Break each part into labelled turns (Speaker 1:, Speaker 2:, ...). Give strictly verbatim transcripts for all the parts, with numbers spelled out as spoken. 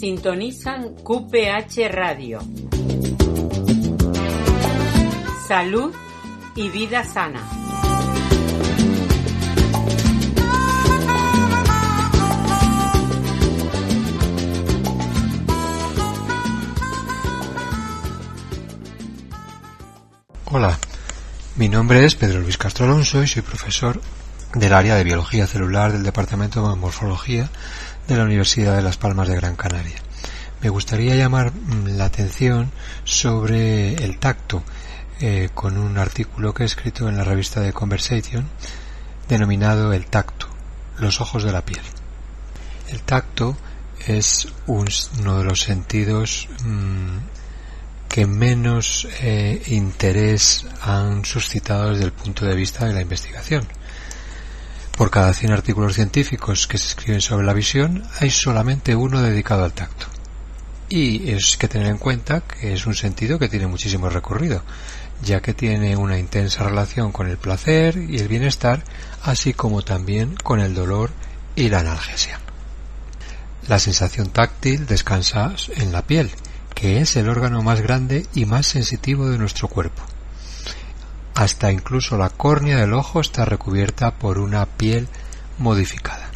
Speaker 1: Sintonizan Q P H Radio. Salud y vida sana.
Speaker 2: Hola, mi nombre es Pedro Luis Castro Alonso y soy profesor del área de Biología Celular del Departamento de Morfología de la Universidad de Las Palmas de Gran Canaria. Me gustaría llamar la atención sobre el tacto eh, con un artículo que he escrito en la revista de Conversation denominado El tacto, los ojos de la piel. El tacto es un, uno de los sentidos mmm, que menos eh, interés han suscitado desde el punto de vista de la investigación. Por cada cien artículos científicos que se escriben sobre la visión, hay solamente uno dedicado al tacto. Y es que tener en cuenta que es un sentido que tiene muchísimo recorrido, ya que tiene una intensa relación con el placer y el bienestar, así como también con el dolor y la analgesia. La sensación táctil descansa en la piel, que es el órgano más grande y más sensitivo de nuestro cuerpo. Hasta incluso la córnea del ojo está recubierta por una piel modificada.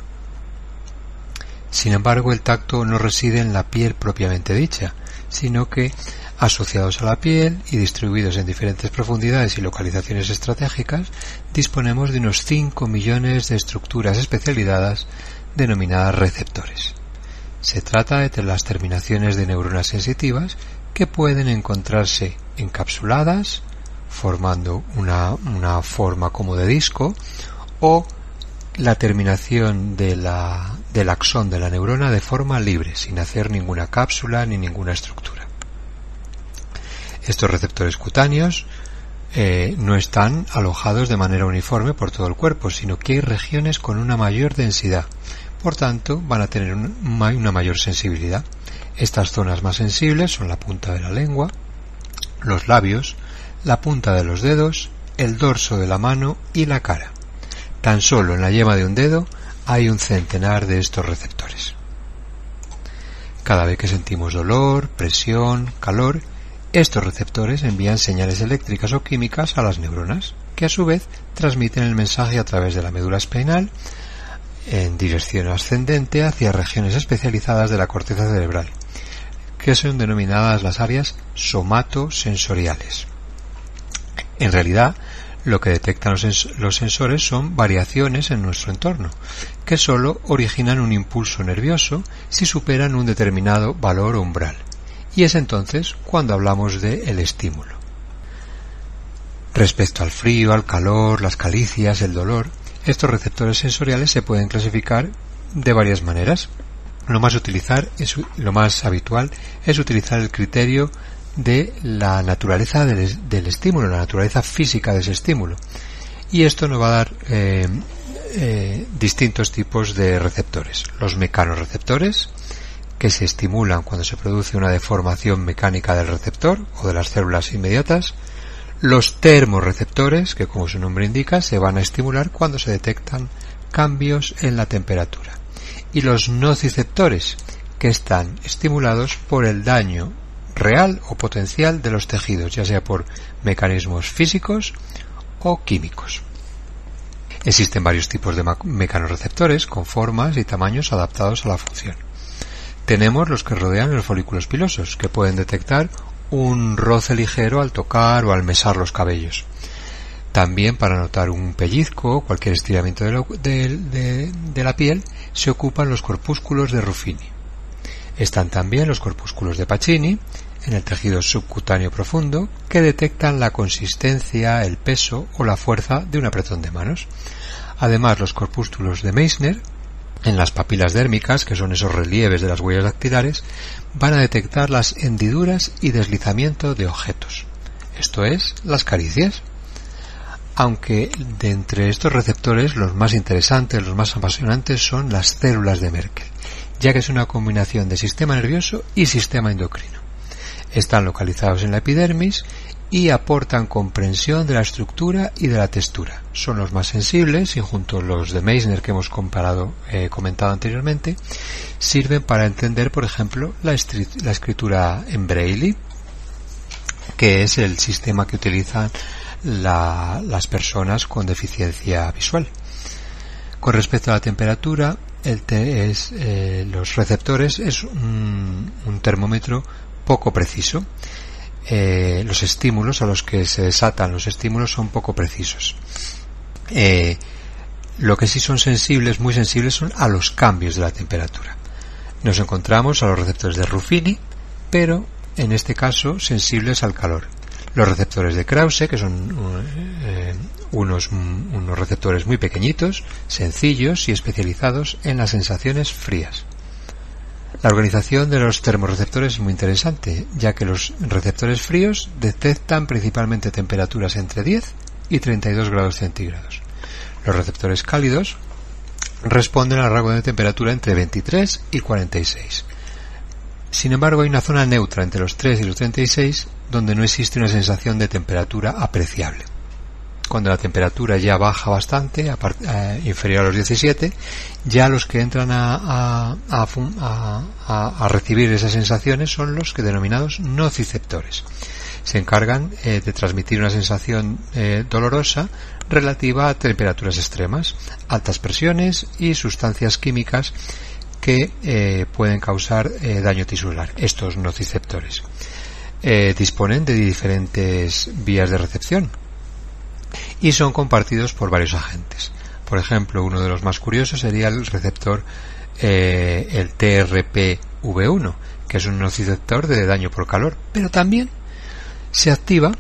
Speaker 2: Sin embargo, el tacto no reside en la piel propiamente dicha, sino que, asociados a la piel y distribuidos en diferentes profundidades y localizaciones estratégicas, disponemos de unos cinco millones de estructuras especializadas denominadas receptores. Se trata de las terminaciones de neuronas sensitivas que pueden encontrarse encapsuladas, formando una, una forma como de disco, o la terminación de la, del axón de la neurona de forma libre, sin hacer ninguna cápsula ni ninguna estructura. Estos receptores cutáneos eh, no están alojados de manera uniforme por todo el cuerpo, sino que hay regiones con una mayor densidad. Por tanto, van a tener una mayor sensibilidad. Estas zonas más sensibles son la punta de la lengua, los labios, la punta de los dedos, el dorso de la mano y la cara. Tan solo en la yema de un dedo hay un centenar de estos receptores. Cada vez que sentimos dolor, presión, calor, estos receptores envían señales eléctricas o químicas a las neuronas, que a su vez transmiten el mensaje a través de la médula espinal en dirección ascendente hacia regiones especializadas de la corteza cerebral, que son denominadas las áreas somatosensoriales. En realidad, lo que detectan los, sens- los sensores son variaciones en nuestro entorno, que sólo originan un impulso nervioso si superan un determinado valor o umbral, y es entonces cuando hablamos de el estímulo. Respecto al frío, al calor, las caricias, el dolor, estos receptores sensoriales se pueden clasificar de varias maneras. Lo más, utilizar es, lo más habitual es utilizar el criterio de la naturaleza del, del estímulo, la naturaleza física de ese estímulo. Y esto nos va a dar eh, eh, distintos tipos de receptores. Los mecanorreceptores, que se estimulan cuando se produce una deformación mecánica del receptor o de las células inmediatas. Los termorreceptores, que como su nombre indica, se van a estimular cuando se detectan cambios en la temperatura. Y los nociceptores, que están estimulados por el daño real o potencial de los tejidos, ya sea por mecanismos físicos o químicos. Existen varios tipos de mecanorreceptores con formas y tamaños adaptados a la función. Tenemos los que rodean los folículos pilosos, que pueden detectar un roce ligero al tocar o al mesar los cabellos. También, para notar un pellizco o cualquier estiramiento de, lo, de, de, de la piel, se ocupan los corpúsculos de Ruffini. Están también los corpúsculos de Pacini, en el tejido subcutáneo profundo, que detectan la consistencia, el peso o la fuerza de un apretón de manos. Además, los corpúsculos de Meissner, en las papilas dérmicas, que son esos relieves de las huellas dactilares, van a detectar las hendiduras y deslizamiento de objetos, esto es, las caricias. Aunque de entre estos receptores los más interesantes, los más apasionantes son las células de Merkel, ya que es una combinación de sistema nervioso y sistema endocrino. Están localizados en la epidermis y aportan comprensión de la estructura y de la textura. Son los más sensibles y junto a los de Meissner que hemos comparado, eh, comentado anteriormente, sirven para entender, por ejemplo, la, la escritura en Braille, que es el sistema que utilizan la, las personas con deficiencia visual. Con respecto a la temperatura, el te es, eh, los receptores es un, un termómetro poco preciso. Eh, los estímulos a los que se desatan los estímulos son poco precisos. Eh, lo que sí son sensibles, muy sensibles, son a los cambios de la temperatura. Nos encontramos a los receptores de Ruffini, pero en este caso sensibles al calor. Los receptores de Krause, que son eh, unos, unos receptores muy pequeñitos, sencillos y especializados en las sensaciones frías. La organización de los termorreceptores es muy interesante, ya que los receptores fríos detectan principalmente temperaturas entre diez y treinta y dos grados centígrados. Los receptores cálidos responden al rango de temperatura entre veintitrés y cuarenta y seis. Sin embargo, hay una zona neutra entre los tres y los treinta y seis donde no existe una sensación de temperatura apreciable. Cuando la temperatura ya baja bastante, a part, eh, inferior a los diecisiete, ya los que entran a, a, a, a, a recibir esas sensaciones son los que denominados nociceptores. Se encargan eh, de transmitir una sensación eh, dolorosa relativa a temperaturas extremas, altas presiones y sustancias químicas que eh, pueden causar eh, daño tisular. Estos nociceptores eh, disponen de diferentes vías de recepción y son compartidos por varios agentes. Por ejemplo, uno de los más curiosos sería el receptor eh, el T R P V uno, que es un nociceptor de daño por calor, pero también se activa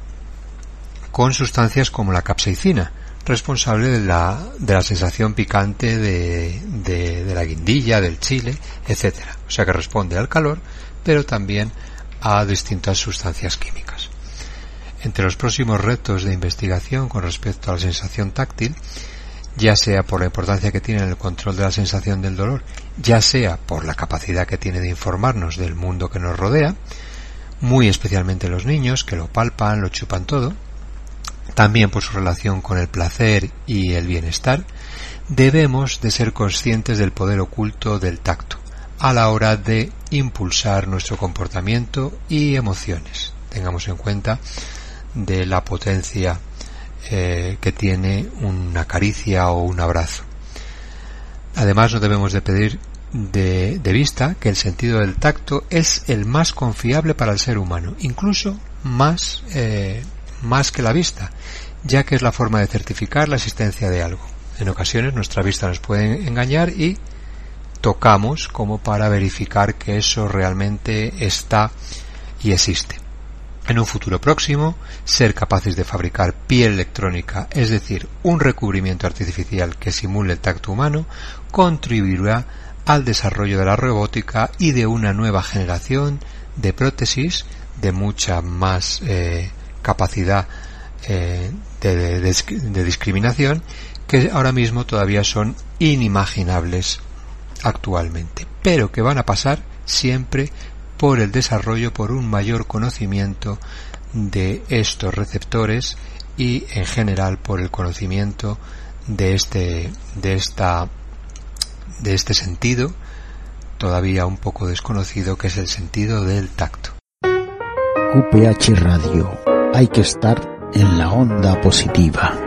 Speaker 2: con sustancias como la capsaicina, responsable de la, de la sensación picante de, de, de la guindilla, del chile, etcétera. O sea que responde al calor, pero también a distintas sustancias químicas. Entre los próximos retos de investigación con respecto a la sensación táctil, ya sea por la importancia que tiene en el control de la sensación del dolor, ya sea por la capacidad que tiene de informarnos del mundo que nos rodea, muy especialmente los niños que lo palpan, lo chupan todo, también por su relación con el placer y el bienestar, debemos de ser conscientes del poder oculto del tacto a la hora de impulsar nuestro comportamiento y emociones. Tengamos en cuenta de la potencia eh, que tiene una caricia o un abrazo. Además, no debemos de pedir de, de vista que el sentido del tacto es el más confiable para el ser humano, incluso más, eh, más que la vista, ya que es la forma de certificar la existencia de algo. En ocasiones nuestra vista nos puede engañar y tocamos como para verificar que eso realmente está y existe. En un futuro próximo, ser capaces de fabricar piel electrónica, es decir, un recubrimiento artificial que simule el tacto humano, contribuirá al desarrollo de la robótica y de una nueva generación de prótesis de mucha más eh, capacidad eh, de, de, de, de discriminación, que ahora mismo todavía son inimaginables actualmente, pero que van a pasar siempre por el desarrollo, por un mayor conocimiento de estos receptores y en general por el conocimiento de este de esta de este sentido todavía un poco desconocido, que es el sentido del tacto.
Speaker 3: Q P H Radio, hay que estar en la onda positiva.